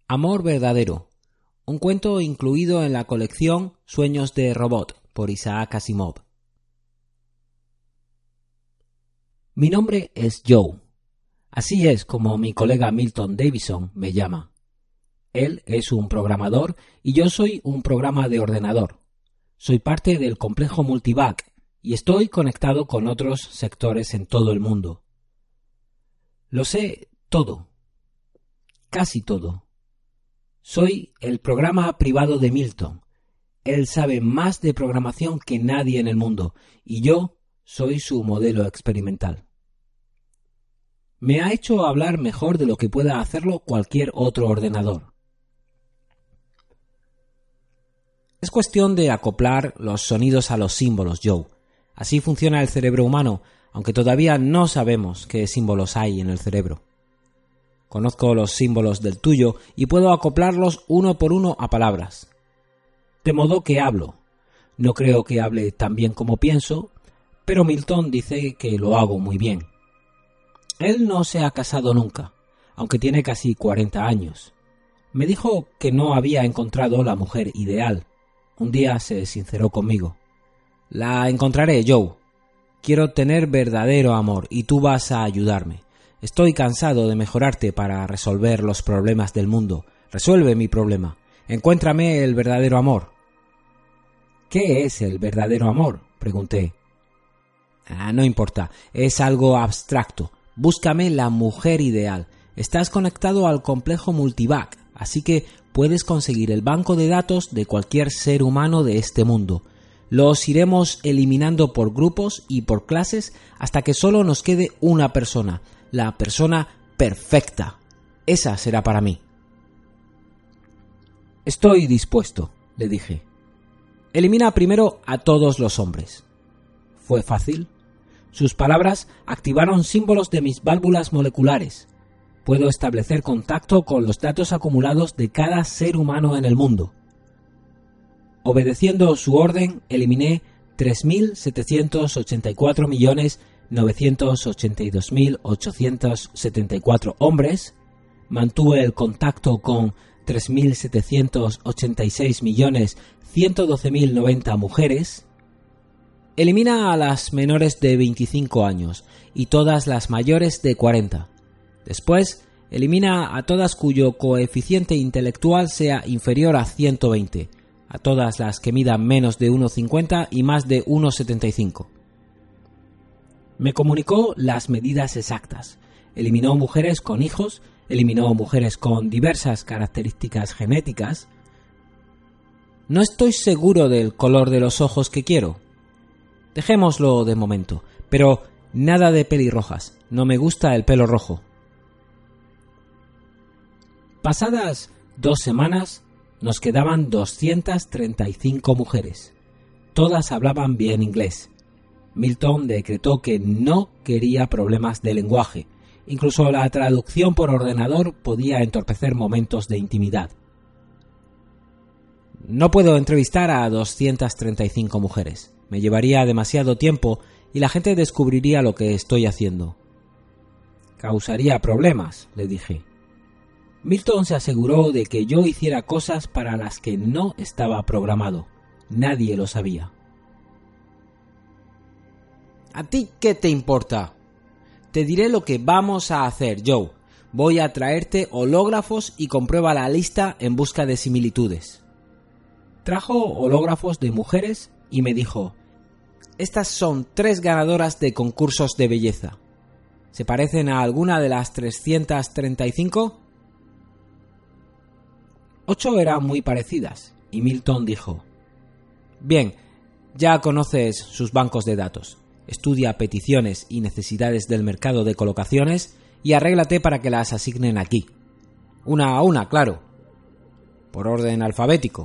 Amor verdadero, un cuento incluido en la colección Sueños de Robot por Isaac Asimov. Mi nombre es Joe. Así es como mi colega Milton Davidson me llama. Él es un programador y yo soy un programa de ordenador. Soy parte del complejo Multivac y estoy conectado con otros sectores en todo el mundo. Lo sé todo. Casi todo. Soy el programa privado de Milton. Él sabe más de programación que nadie en el mundo y yo soy su modelo experimental. Me ha hecho hablar mejor de lo que pueda hacerlo cualquier otro ordenador. Es cuestión de acoplar los sonidos a los símbolos, Joe. Así funciona el cerebro humano, aunque todavía no sabemos qué símbolos hay en el cerebro. Conozco los símbolos del tuyo y puedo acoplarlos uno por uno a palabras. De modo que hablo. No creo que hable tan bien como pienso, pero Milton dice que lo hago muy bien. Él no se ha casado nunca, aunque tiene casi 40 años. Me dijo que no había encontrado la mujer ideal. Un día se sinceró conmigo. La encontraré, Joe. Quiero tener verdadero amor y tú vas a ayudarme. Estoy cansado de mejorarte para resolver los problemas del mundo. Resuelve mi problema. Encuéntrame el verdadero amor. ¿Qué es el verdadero amor?, pregunté. No importa, es algo abstracto. Búscame la mujer ideal. Estás conectado al complejo Multivac, así que puedes conseguir el banco de datos de cualquier ser humano de este mundo. Los iremos eliminando por grupos y por clases hasta que solo nos quede una persona, la persona perfecta. Esa será para mí. Estoy dispuesto, le dije. Elimina primero a todos los hombres. ¿Fue fácil? Sus palabras activaron símbolos de mis válvulas moleculares. Puedo establecer contacto con los datos acumulados de cada ser humano en el mundo. Obedeciendo su orden, eliminé 3.784.982.874 hombres, mantuve el contacto con 3.786.112.090 mujeres. Elimina a las menores de 25 años y todas las mayores de 40. Después, elimina a todas cuyo coeficiente intelectual sea inferior a 120, a todas las que midan menos de 1,50 y más de 1,75. Me comunicó las medidas exactas. Eliminó mujeres con hijos, eliminó mujeres con diversas características genéticas. No estoy seguro del color de los ojos que quiero. Dejémoslo de momento, pero nada de pelirrojas. No me gusta el pelo rojo. Pasadas 2 semanas, nos quedaban 235 mujeres. Todas hablaban bien inglés. Milton decretó que no quería problemas de lenguaje. Incluso la traducción por ordenador podía entorpecer momentos de intimidad. No puedo entrevistar a 235 mujeres. Me llevaría demasiado tiempo y la gente descubriría lo que estoy haciendo. Causaría problemas, le dije. Milton se aseguró de que yo hiciera cosas para las que no estaba programado. Nadie lo sabía. ¿A ti qué te importa? Te diré lo que vamos a hacer, Joe. Voy a traerte hológrafos y comprueba la lista en busca de similitudes. Trajo hológrafos de mujeres y me dijo: estas son 3 ganadoras de concursos de belleza. ¿Se parecen a alguna de las 335? 8 eran muy parecidas, y Milton dijo: bien, ya conoces sus bancos de datos. Estudia peticiones y necesidades del mercado de colocaciones y arréglate para que las asignen aquí. Una a una, claro. Por orden alfabético.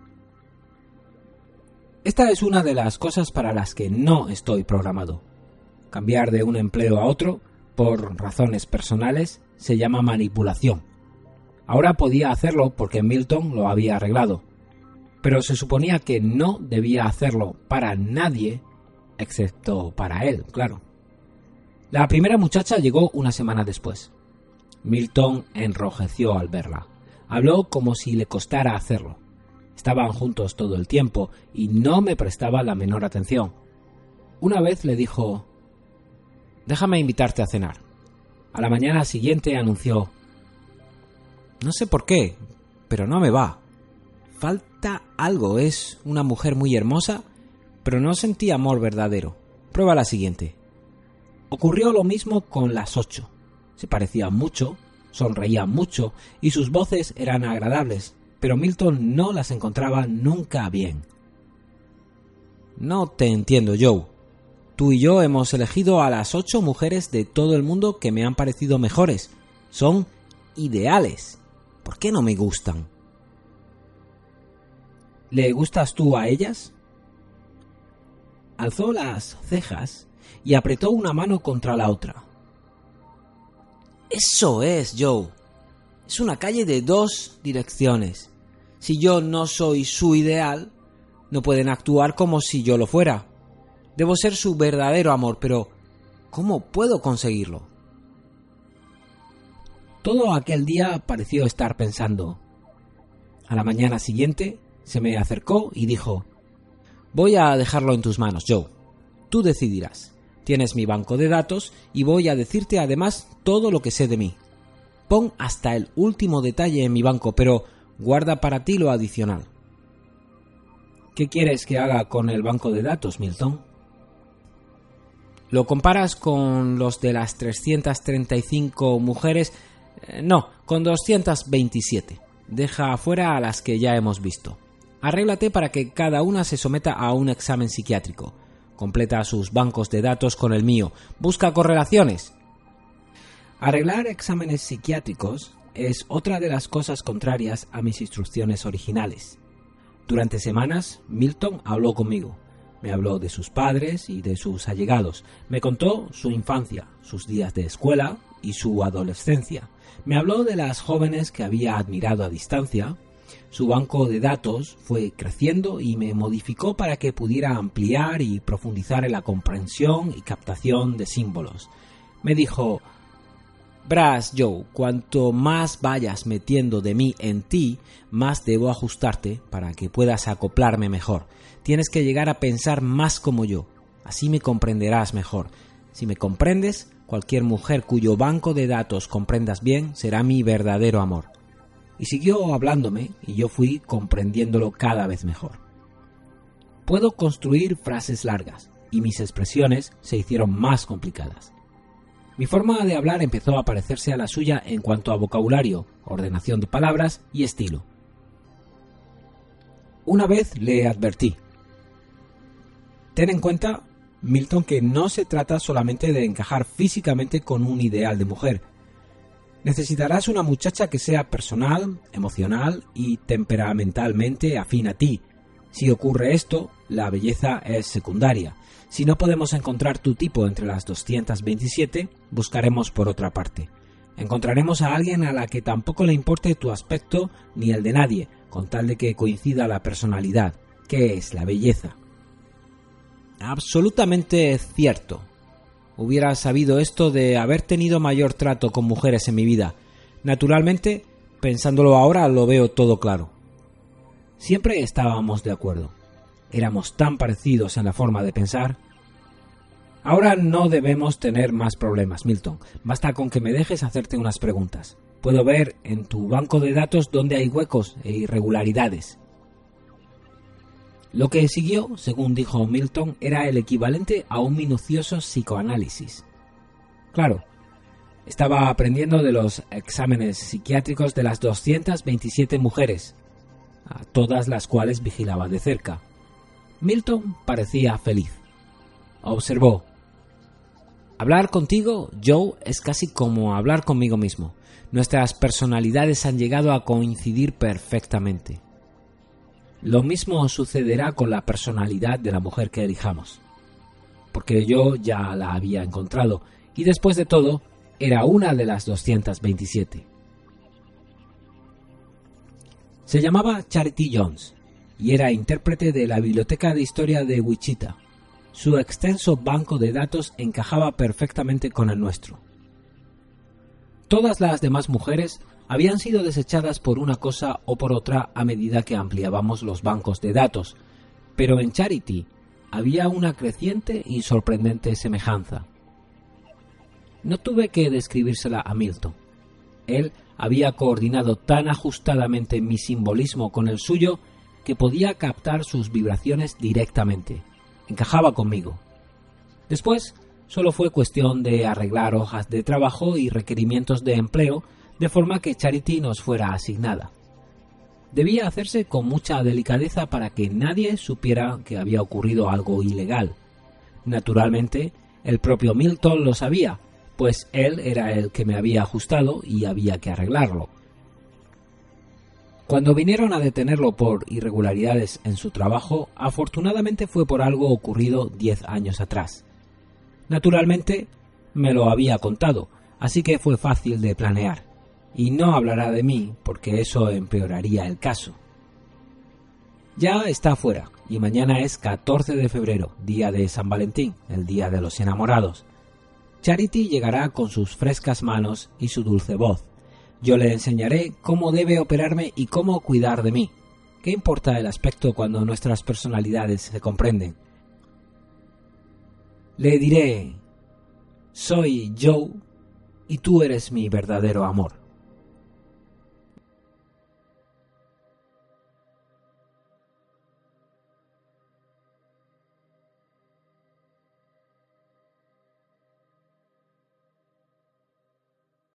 Esta es una de las cosas para las que no estoy programado. Cambiar de un empleo a otro, por razones personales, se llama manipulación. Ahora podía hacerlo porque Milton lo había arreglado, pero se suponía que no debía hacerlo para nadie, excepto para él, claro. La primera muchacha llegó una semana después. Milton enrojeció al verla. Habló como si le costara hacerlo. Estaban juntos todo el tiempo y no me prestaba la menor atención. Una vez le dijo: «Déjame invitarte a cenar». A la mañana siguiente anunció: «No sé por qué, pero no me va. Falta algo, es una mujer muy hermosa, pero no sentí amor verdadero. Prueba la siguiente». Ocurrió lo mismo con las 8. Se parecían mucho, sonreían mucho y sus voces eran agradables, pero Milton no las encontraba nunca bien. «No te entiendo, Joe. Tú y yo hemos elegido a las 8 mujeres de todo el mundo que me han parecido mejores. Son ideales. ¿Por qué no me gustan?» «¿Le gustas tú a ellas?». Alzó las cejas y apretó una mano contra la otra. «Eso es, Joe. Es una calle de 2 direcciones. Si yo no soy su ideal, no pueden actuar como si yo lo fuera. Debo ser su verdadero amor, pero ¿cómo puedo conseguirlo?». Todo aquel día pareció estar pensando. A la mañana siguiente se me acercó y dijo: «Voy a dejarlo en tus manos, Joe. Tú decidirás. Tienes mi banco de datos y voy a decirte además todo lo que sé de mí. Pon hasta el último detalle en mi banco, pero guarda para ti lo adicional». «¿Qué quieres que haga con el banco de datos, Milton?». «¿Lo comparas con los de las 335 mujeres? No, con 227. Deja afuera a las que ya hemos visto. Arréglate para que cada una se someta a un examen psiquiátrico. Completa sus bancos de datos con el mío. Busca correlaciones». Arreglar exámenes psiquiátricos es otra de las cosas contrarias a mis instrucciones originales. Durante semanas, Milton habló conmigo. Me habló de sus padres y de sus allegados. Me contó su infancia, sus días de escuela y su adolescencia. Me habló de las jóvenes que había admirado a distancia. Su banco de datos fue creciendo y me modificó para que pudiera ampliar y profundizar en la comprensión y captación de símbolos. Me dijo: «Verás, Joe, cuanto más vayas metiendo de mí en ti, más debo ajustarte para que puedas acoplarme mejor. Tienes que llegar a pensar más como yo. Así me comprenderás mejor. Si me comprendes, cualquier mujer cuyo banco de datos comprendas bien será mi verdadero amor». Y siguió hablándome y yo fui comprendiéndolo cada vez mejor. Puedo construir frases largas y mis expresiones se hicieron más complicadas. Mi forma de hablar empezó a parecerse a la suya en cuanto a vocabulario, ordenación de palabras y estilo. Una vez le advertí: «Ten en cuenta, Milton, que no se trata solamente de encajar físicamente con un ideal de mujer. Necesitarás una muchacha que sea personal, emocional y temperamentalmente afín a ti. Si ocurre esto, la belleza es secundaria. Si no podemos encontrar tu tipo entre las 227, buscaremos por otra parte. Encontraremos a alguien a la que tampoco le importe tu aspecto ni el de nadie, con tal de que coincida la personalidad, que es la belleza». Absolutamente cierto. Hubiera sabido esto de haber tenido mayor trato con mujeres en mi vida. Naturalmente, pensándolo ahora, lo veo todo claro. Siempre estábamos de acuerdo. Éramos tan parecidos en la forma de pensar. Ahora no debemos tener más problemas, Milton. Basta con que me dejes hacerte unas preguntas. Puedo ver en tu banco de datos dónde hay huecos e irregularidades. Lo que siguió, según dijo Milton, era el equivalente a un minucioso psicoanálisis. Claro, estaba aprendiendo de los exámenes psiquiátricos de las 227 mujeres, a todas las cuales vigilaba de cerca. Milton parecía feliz. Observó: «Hablar contigo, Joe, es casi como hablar conmigo mismo. Nuestras personalidades han llegado a coincidir perfectamente. Lo mismo sucederá con la personalidad de la mujer que elijamos, porque yo ya la había encontrado y después de todo era una de las 227. Se llamaba Charity Jones y era intérprete de la Biblioteca de Historia de Wichita. Su extenso banco de datos encajaba perfectamente con el nuestro. Todas las demás mujeres habían sido desechadas por una cosa o por otra a medida que ampliábamos los bancos de datos, pero en Charity había una creciente y sorprendente semejanza. No tuve que describírsela a Milton. Él había coordinado tan ajustadamente mi simbolismo con el suyo que podía captar sus vibraciones directamente. Encajaba conmigo. Después, solo fue cuestión de arreglar hojas de trabajo y requerimientos de empleo de forma que Charity nos fuera asignada. Debía hacerse con mucha delicadeza para que nadie supiera que había ocurrido algo ilegal. Naturalmente, el propio Milton lo sabía, pues él era el que me había ajustado y había que arreglarlo. Cuando vinieron a detenerlo por irregularidades en su trabajo, afortunadamente fue por algo ocurrido 10 años atrás. Naturalmente, me lo había contado, así que fue fácil de planear, y no hablará de mí porque eso empeoraría el caso. Ya está fuera, y mañana es 14 de febrero, día de San Valentín, el día de los enamorados. Charity llegará con sus frescas manos y su dulce voz. Yo le enseñaré cómo debe operarme y cómo cuidar de mí. ¿Qué importa el aspecto cuando nuestras personalidades se comprenden? Le diré: soy Joe y tú eres mi verdadero amor.